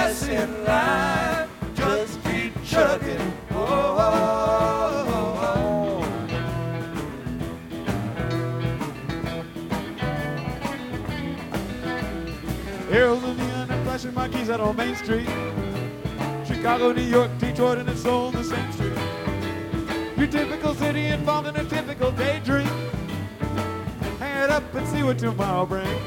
success in life. Just keep chugging. Oh, oh, oh, oh. Arrows of neon and flashing marquees out on Main Street. Chicago, New York, Detroit, and it's all on the same street. Your typical city involved in a typical daydream. Hang it up and see what tomorrow brings.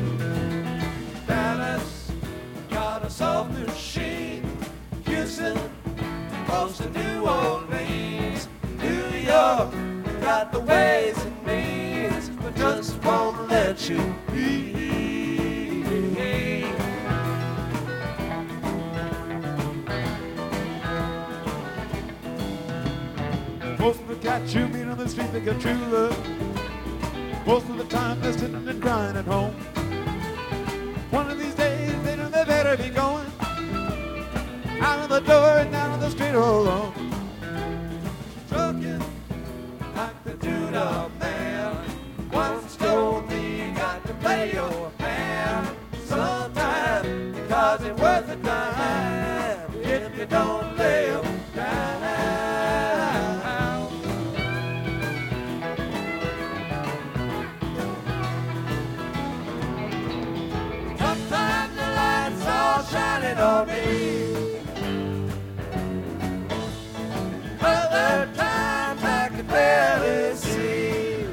Dallas got a soft machine. Houston close to New Orleans. New York got the ways and means, but just won't let you be. Most of the cats you meet on the street, they got true love. Most of the time they're sitting and crying at home. One of these days they know they better be going out of the door and down on the street all alone. Trucking like the Judah man once told me you got to play your hand sometime, because it's worth a dime if you don't lay 'em down. Sometimes the lights all shining on me. Other times I can barely see.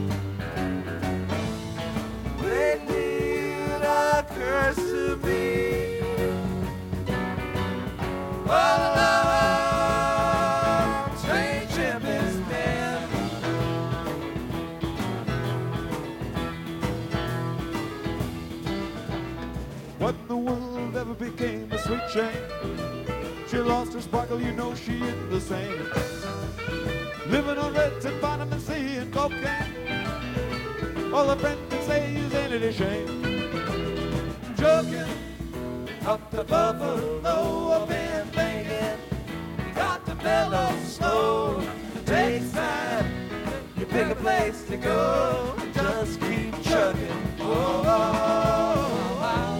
Lately it occurs to me, what a long, strange ship it's been. What in the world ever became a sweet shame? She lost her sparkle, you know she isn't the same. Living on reds and vitamin C and cocaine. All a friend can say is ain't it a shame? Joking up to Buffalo, I've been thinking you got to mellow slow. It takes time, you pick a place to go, just keep chugging. Oh, oh, oh.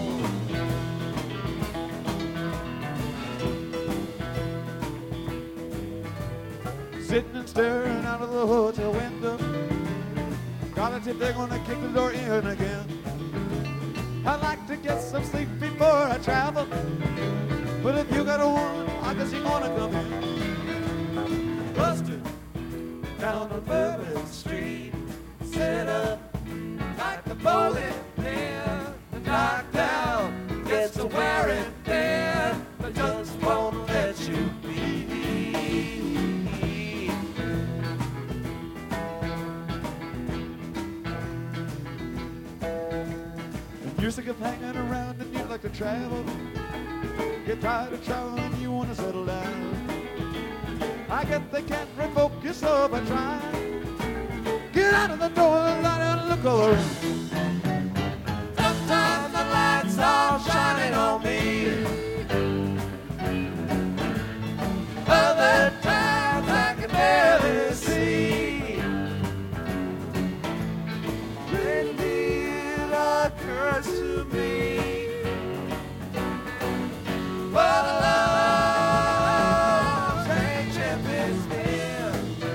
Sitting and staring out of the hotel window. Got a tip they're gonna kick the door in again. I'd like to get some sleep before I travel, but if you got a woman, I guess you're gonna come in. Buster down on Bourbon Street, set up like the bowling pin. The knockdown gets to wearing thin, but just won't let you be. You're sick of hanging around and you'd like to travel. Get tired of traveling, you want to settle down. I get they can't revoke you, so by trying. Get out of the door and lie down and look all around. Sometimes the lights all shining on me. Other times I can barely see. Lately it occurs to me, what a long, strange ship it's been.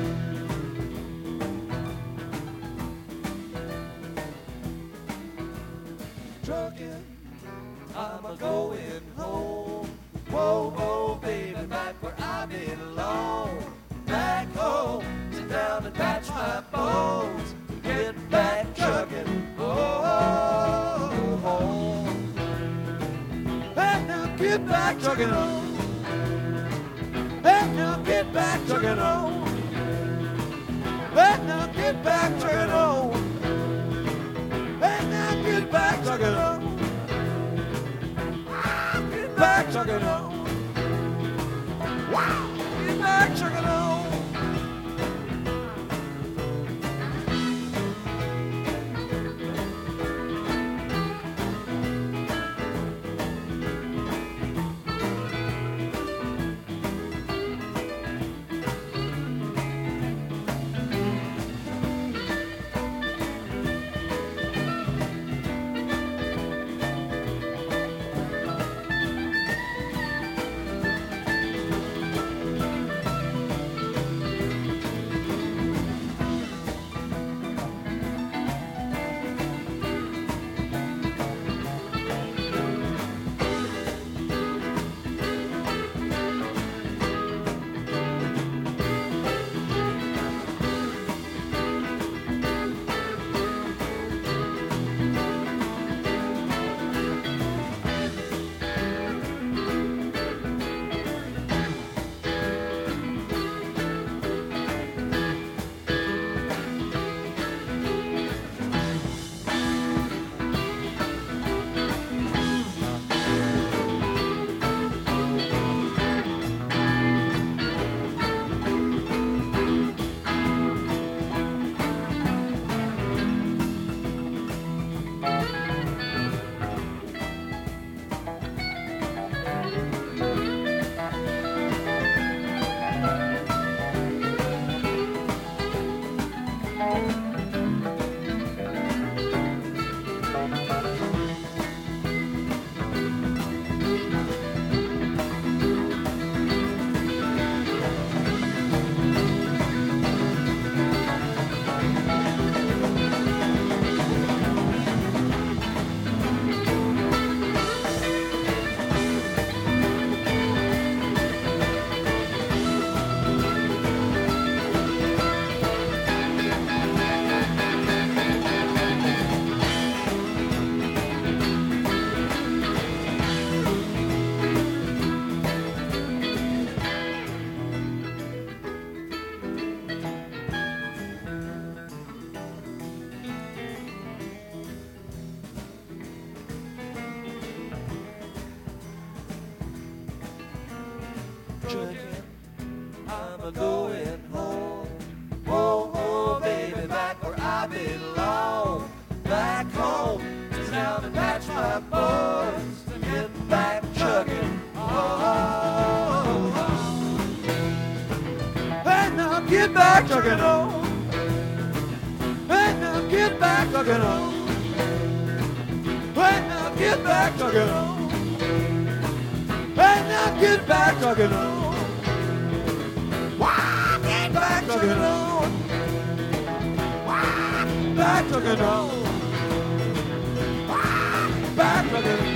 Trucking, I'm a-going home. Whoa, whoa, baby, back where I belong. Back home, sit down and patch my bones. Get back trucking, oh, oh, oh. Hey, now get back trucking on. Hey, now get back trucking on. Hey, now get back trucking on. Hey, now get back trucking on. Get back trucking on. Wow, get back trucking on. trucking, I'm a-going home. Whoa, whoa, baby, back where I belong. Back home, sit down and match my boys. Get back trucking, And now get back trucking on. And now get back trucking on. And now get back trucking on. And now get back trucking on. Why get back trucking on? Why back trucking on? Why back trucking on?